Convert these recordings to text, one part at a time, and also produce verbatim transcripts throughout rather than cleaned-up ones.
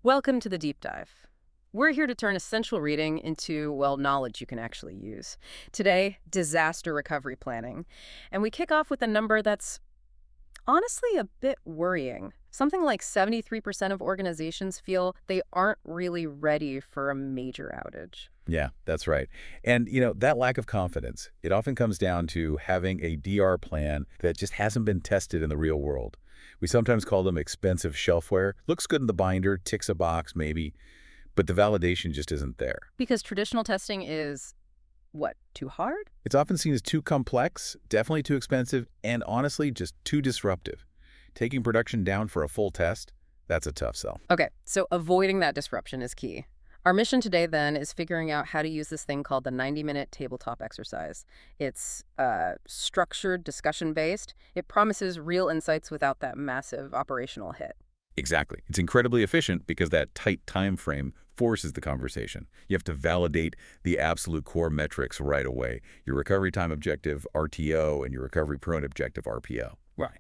Welcome to the deep dive. We're here to turn essential reading into, well, knowledge you can actually use. Today, disaster recovery planning. And we kick off with a number that's honestly a bit worrying. Something like seventy-three percent of organizations feel they aren't really ready for a major outage. Yeah, that's right. And, you know, that lack of confidence, it often comes down to having a D R plan that just hasn't been tested in the real world. We sometimes call them expensive shelfware. Looks good in the binder, ticks a box maybe, but the validation just isn't there. Because traditional testing is, what, too hard? It's often seen as too complex, definitely too expensive, and honestly, just too disruptive. Taking production down for a full test, that's a tough sell. Okay, so avoiding that disruption is key. Our mission today, then, is figuring out how to use this thing called the ninety minute tabletop exercise. It's uh, structured, discussion-based. It promises real insights without that massive operational hit. Exactly. It's incredibly efficient because that tight time frame forces the conversation. You have to validate the absolute core metrics right away. Your recovery time objective, R T O, and your recovery prone objective, R P O. Right.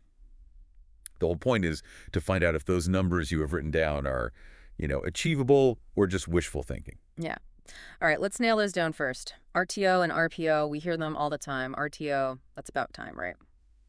The whole point is to find out if those numbers you have written down are, you know, achievable or just wishful thinking. Yeah. All right, let's nail those down first. R T O and R P O, we hear them all the time. R T O, that's about time, right?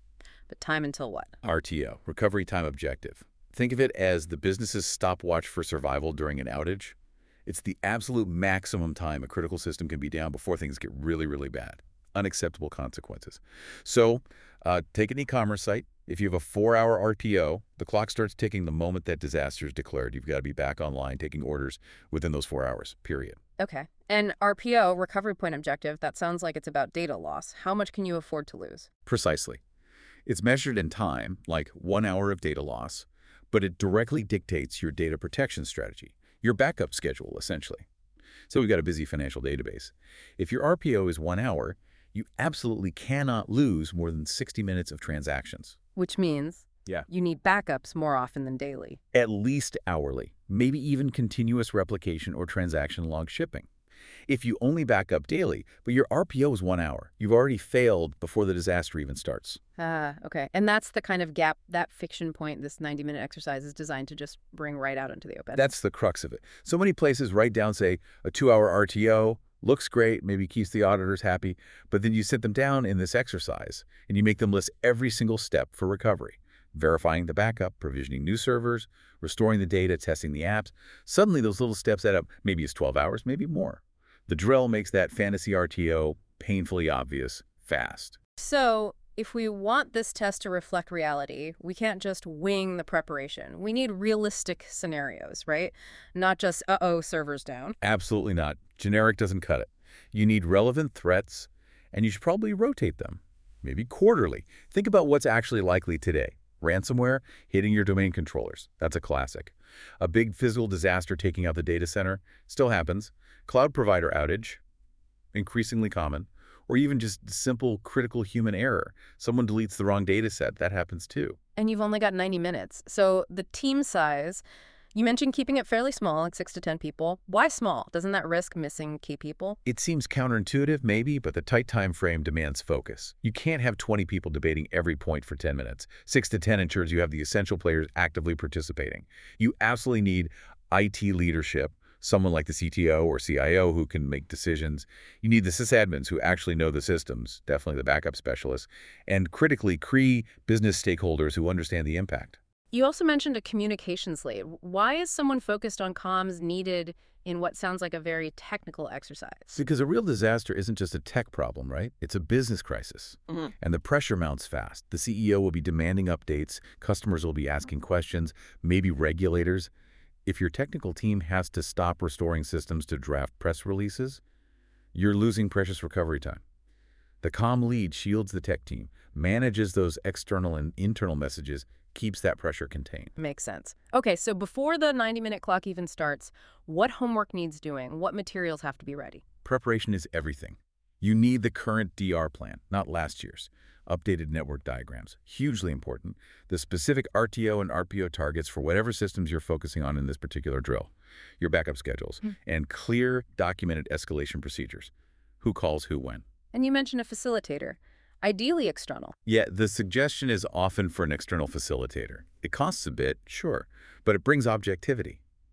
But time until what? R T O, recovery time objective. Think of it as the business's stopwatch for survival during an outage. It's the absolute maximum time a critical system can be down before things get really, really bad. Unacceptable consequences. So uh, take an e-commerce site. If you have a four-hour R T O, the clock starts ticking the moment that disaster is declared. You've got to be back online taking orders within those four hours, period. Okay. And R P O, recovery point objective, that sounds like it's about data loss. How much can you afford to lose? Precisely. It's measured in time, like one hour of data loss, but it directly dictates your data protection strategy, your backup schedule, essentially. So we've got a busy financial database. If your R P O is one hour, you absolutely cannot lose more than sixty minutes of transactions. Which means Yeah. you need backups more often than daily. At least hourly, maybe even continuous replication or transaction log shipping. If you only back up daily, but your R P O is one hour, you've already failed before the disaster even starts. Ah, okay. And that's the kind of gap, that fiction point this ninety minute exercise is designed to just bring right out into the open. That's the crux of it. So many places write down, say, a two-hour R T O, looks great, maybe keeps the auditors happy, but then you sit them down in this exercise and you make them list every single step for recovery. Verifying the backup, provisioning new servers, restoring the data, testing the apps. Suddenly those little steps add up. Maybe it's twelve hours, maybe more. The drill makes that fantasy R T O painfully obvious fast. So if we want this test to reflect reality, we can't just wing the preparation. We need realistic scenarios, right? Not just, uh-oh, server's down. Absolutely not. Generic doesn't cut it. You need relevant threats, and you should probably rotate them, maybe quarterly. Think about what's actually likely today. Ransomware hitting your domain controllers. That's a classic. A big physical disaster taking out the data center. Still happens. Cloud provider outage. Increasingly common. Or even just simple critical human error. Someone deletes the wrong data set. That happens too. And you've only got ninety minutes. So the team size, you mentioned keeping it fairly small, like six to ten people. Why small? Doesn't that risk missing key people? It seems counterintuitive, maybe, but the tight time frame demands focus. You can't have twenty people debating every point for ten minutes. six to ten ensures you have the essential players actively participating. You absolutely need I T leadership, someone like the C T O or C I O who can make decisions. You need the sysadmins who actually know the systems, definitely the backup specialists, and critically, C R E business stakeholders who understand the impact. You also mentioned a communications lead. Why is someone focused on comms needed in what sounds like a very technical exercise? Because a real disaster isn't just a tech problem, right? It's a business crisis. Mm-hmm. And the pressure mounts fast. The C E O will be demanding updates. Customers will be asking questions, maybe regulators. If your technical team has to stop restoring systems to draft press releases, you're losing precious recovery time. The comm lead shields the tech team, manages those external and internal messages, keeps that pressure contained. Makes sense. Okay, so before the ninety minute clock even starts, what homework needs doing? What materials have to be ready? Preparation is everything. You need the current D R plan, not last year's. Updated network diagrams, hugely important. The specific R T O and R P O targets for whatever systems you're focusing on in this particular drill. Your backup schedules, Hmm. and clear documented escalation procedures. Who calls who when. And you mentioned a facilitator. Ideally external. Yeah, the suggestion is often for an external facilitator. It costs a bit, sure, but it brings objectivity.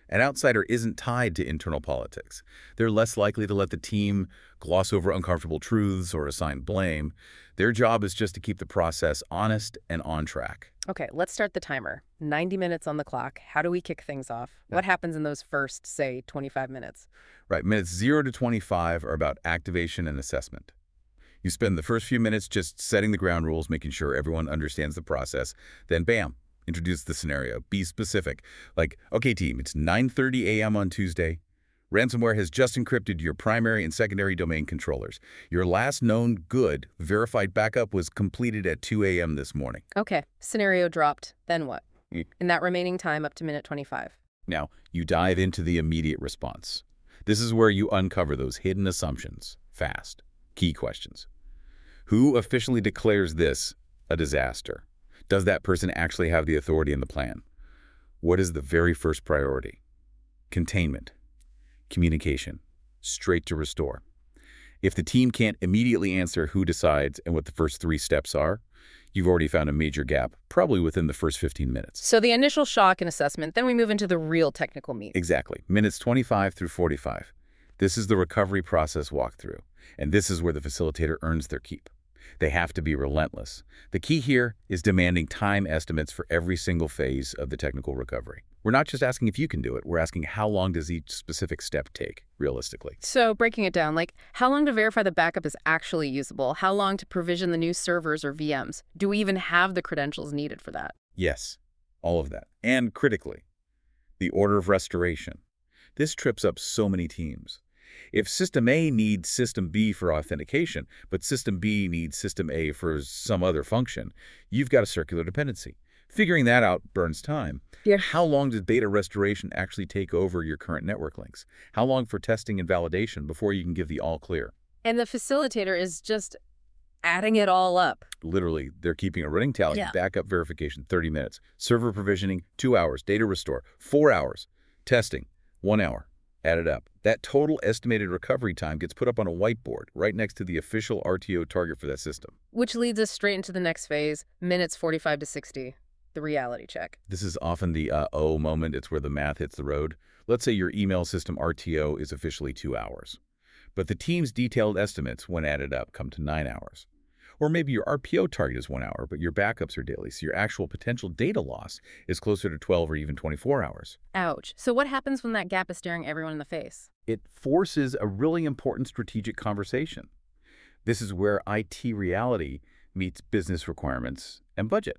An outsider isn't tied to internal politics. They're less likely to let the team gloss over uncomfortable truths or assign blame. Their job is just to keep the process honest and on track. Okay, let's start the timer. ninety minutes on the clock. How do we kick things off? Yeah. What happens in those first, say, twenty-five minutes? Right, minutes zero to twenty-five are about activation and assessment. You spend the first few minutes just setting the ground rules, making sure everyone understands the process. Then, bam, introduce the scenario. Be specific. Like, okay, team, it's nine thirty a m on Tuesday. Ransomware has just encrypted your primary and secondary domain controllers. Your last known good verified backup was completed at two a m this morning. Okay, scenario dropped. Then what? Mm. In that remaining time up to minute twenty-five. Now, you dive into the immediate response. This is where you uncover those hidden assumptions, fast. Key questions. Who officially declares this a disaster? Does that person actually have the authority in the plan? What is the very first priority? Containment. Communication. Straight to restore. If the team can't immediately answer who decides and what the first three steps are, you've already found a major gap, probably within the first fifteen minutes. So the initial shock and assessment, then we move into the real technical meat. Exactly. Minutes twenty-five through forty-five. This is the recovery process walkthrough, and this is where the facilitator earns their keep. They have to be relentless. The key here is demanding time estimates for every single phase of the technical recovery. We're not just asking if you can do it, we're asking how long does each specific step take, realistically. So breaking it down, like how long to verify the backup is actually usable? How long to provision the new servers or V Ms? Do we even have the credentials needed for that? Yes, all of that. And critically, the order of restoration. This trips up so many teams. If System A needs System B for authentication, but System B needs System A for some other function, you've got a circular dependency. Figuring that out burns time. Yeah. How long does beta restoration actually take over your current network links? How long for testing and validation before you can give the all clear? And the facilitator is just adding it all up. Literally, they're keeping a running tally. Yeah. Backup verification, thirty minutes. Server provisioning, two hours. Data restore, four hours. Testing, one hour. Add it up. That total estimated recovery time gets put up on a whiteboard right next to the official R T O target for that system. Which leads us straight into the next phase, minutes forty-five to sixty, the reality check. This is often the uh-oh moment. It's where the math hits the road. Let's say your email system R T O is officially two hours. But the team's detailed estimates, when added up, come to nine hours. Or maybe your R P O target is one hour, but your backups are daily, so your actual potential data loss is closer to twelve or even twenty-four hours. Ouch. So what happens when that gap is staring everyone in the face? It forces a really important strategic conversation. This is where I T reality meets business requirements and budget.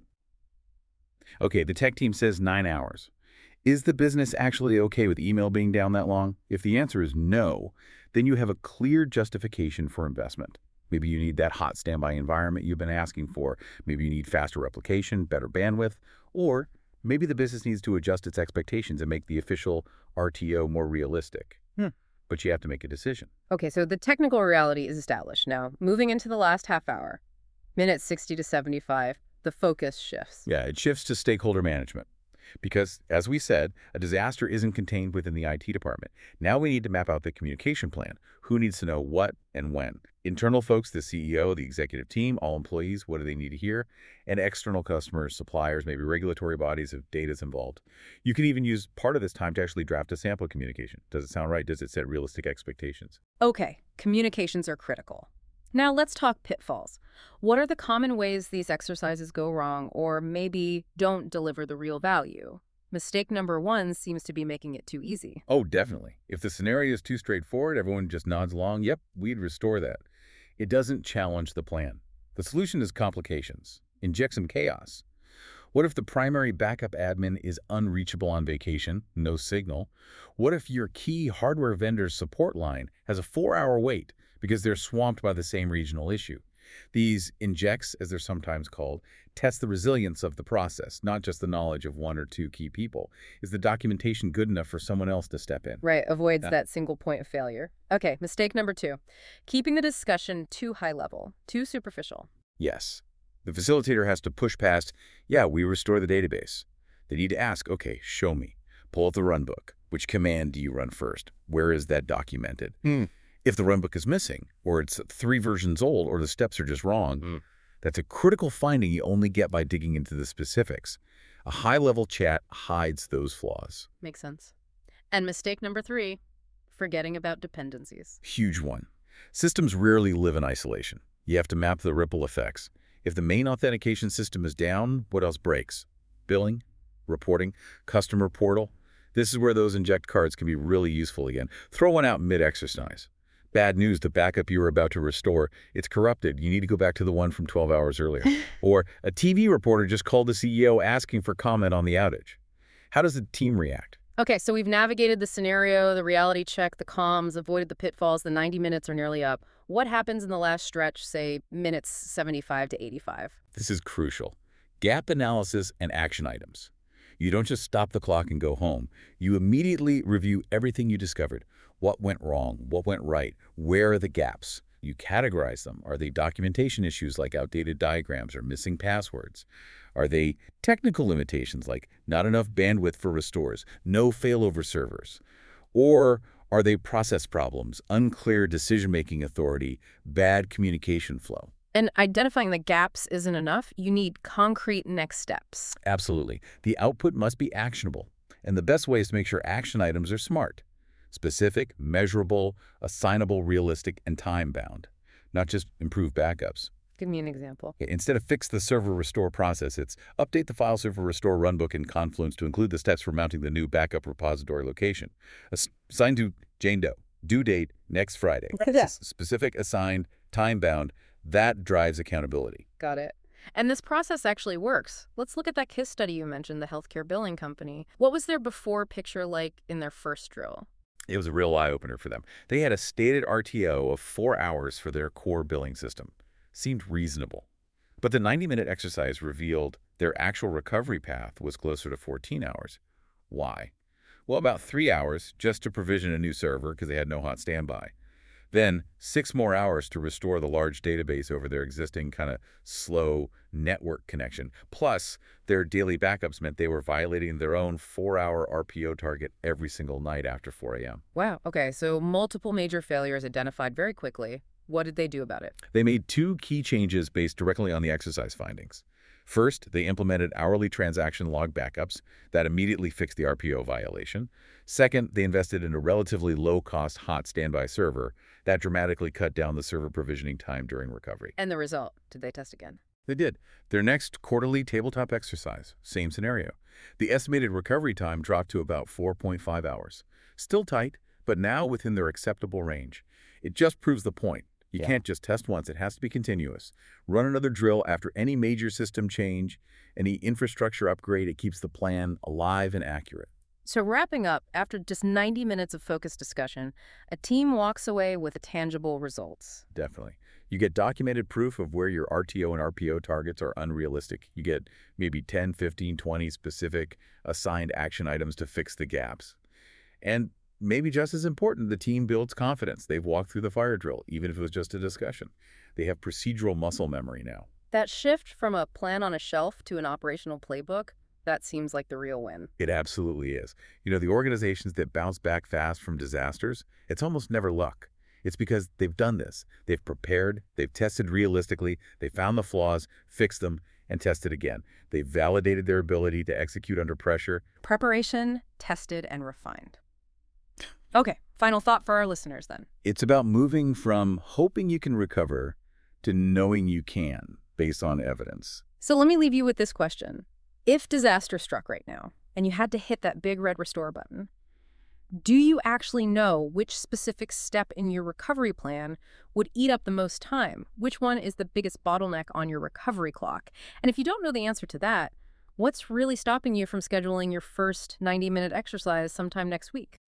Okay, the tech team says nine hours. Is the business actually okay with email being down that long? If the answer is no, then you have a clear justification for investment. Maybe you need that hot standby environment you've been asking for. Maybe you need faster replication, better bandwidth, or maybe the business needs to adjust its expectations and make the official R T O more realistic. Hmm. But you have to make a decision. Okay, so the technical reality is established. Now, moving into the last half hour, minutes sixty to seventy-five, the focus shifts. Yeah, it shifts to stakeholder management. Because, as we said, a disaster isn't contained within the I T department. Now we need to map out the communication plan. Who needs to know what and when? Internal folks, the C E O, the executive team, all employees, what do they need to hear? And external customers, suppliers, maybe regulatory bodies if data is involved. You can even use part of this time to actually draft a sample communication. Does it sound right? Does it set realistic expectations? Okay, communications are critical. Now let's talk pitfalls. What are the common ways these exercises go wrong or maybe don't deliver the real value? Mistake number one seems to be making it too easy. Oh, definitely. If the scenario is too straightforward, everyone just nods along, yep, we'd restore that. It doesn't challenge the plan. The solution is complications. Inject some chaos. What if the primary backup admin is unreachable on vacation, no signal? What if your key hardware vendor's support line has a four-hour wait because they're swamped by the same regional issue? These injects, as they're sometimes called, test the resilience of the process, not just the knowledge of one or two key people. Is the documentation good enough for someone else to step in? Right, avoids Yeah. that single point of failure. Okay, mistake number two, keeping the discussion too high level, too superficial. Yes. The facilitator has to push past, yeah, we restore the database. They need to ask, okay, show me. Pull up the runbook. Which command do you run first? Where is that documented? Hmm. If the runbook is missing, or it's three versions old, or the steps are just wrong, Hmm. that's a critical finding you only get by digging into the specifics. A high-level chat hides those flaws. Makes sense. And mistake number three, forgetting about dependencies. Huge one. Systems rarely live in isolation. You have to map the ripple effects. If the main authentication system is down, what else breaks? Billing, reporting, customer portal. This is where those inject cards can be really useful again. Throw one out mid-exercise. Bad news, the backup you were about to restore, it's corrupted. You need to go back to the one from twelve hours earlier. Or a T V reporter just called the C E O asking for comment on the outage. How does the team react? Okay, so we've navigated the scenario, the reality check, the comms, avoided the pitfalls, the ninety minutes are nearly up. What happens in the last stretch, say minutes seventy-five to eighty-five? This is crucial. Gap analysis and action items. You don't just stop the clock and go home. You immediately review everything you discovered. What went wrong? What went right? Where are the gaps? You categorize them. Are they documentation issues like outdated diagrams or missing passwords? Are they technical limitations like not enough bandwidth for restores, no failover servers? Or are they process problems, unclear decision-making authority, bad communication flow? And identifying the gaps isn't enough. You need concrete next steps. Absolutely. The output must be actionable. And the best way is to make sure action items are smart. Specific, measurable, assignable, realistic, and time-bound. Not just improve backups. Give me an example. Instead of fix the server restore process, it's update the file server restore runbook in Confluence to include the steps for mounting the new backup repository location. Assigned to Jane Doe. Due date next Friday. Yes. Specific, assigned, time-bound. That drives accountability. Got it. And this process actually works. Let's look at that KISS study you mentioned, the healthcare billing company. What was their before picture like in their first drill? It was a real eye-opener for them. They had a stated R T O of four hours for their core billing system. Seemed reasonable. But the ninety minute exercise revealed their actual recovery path was closer to fourteen hours. Why? Well, about three hours just to provision a new server because they had no hot standby. Then six more hours to restore the large database over their existing kind of slow network connection. Plus, their daily backups meant they were violating their own four-hour R P O target every single night after four A M Wow. Okay, so multiple major failures identified very quickly. What did they do about it? They made two key changes based directly on the exercise findings. First, they implemented hourly transaction log backups that immediately fixed the R P O violation. Second, they invested in a relatively low-cost hot standby server that dramatically cut down the server provisioning time during recovery. And the result? Did they test again? They did. Their next quarterly tabletop exercise, same scenario. The estimated recovery time dropped to about four point five hours. Still tight, but now within their acceptable range. It just proves the point. You Yeah. can't just test once. It has to be continuous. Run another drill after any major system change, any infrastructure upgrade. It keeps the plan alive and accurate. So wrapping up, after just ninety minutes of focused discussion, a team walks away with tangible results. Definitely. You get documented proof of where your R T O and R P O targets are unrealistic. You get maybe ten, fifteen, twenty specific assigned action items to fix the gaps. And maybe just as important, the team builds confidence. They've walked through the fire drill, even if it was just a discussion. They have procedural muscle memory now. That shift from a plan on a shelf to an operational playbook, that seems like the real win. It absolutely is. You know, the organizations that bounce back fast from disasters, it's almost never luck. It's because they've done this. They've prepared, they've tested realistically, they found the flaws, fixed them, and tested again. They've validated their ability to execute under pressure. Preparation, tested, and refined. Okay, final thought for our listeners then. It's about moving from hoping you can recover to knowing you can, based on evidence. So let me leave you with this question. If disaster struck right now, and you had to hit that big red restore button, do you actually know which specific step in your recovery plan would eat up the most time? Which one is the biggest bottleneck on your recovery clock? And if you don't know the answer to that, what's really stopping you from scheduling your first ninety minute exercise sometime next week?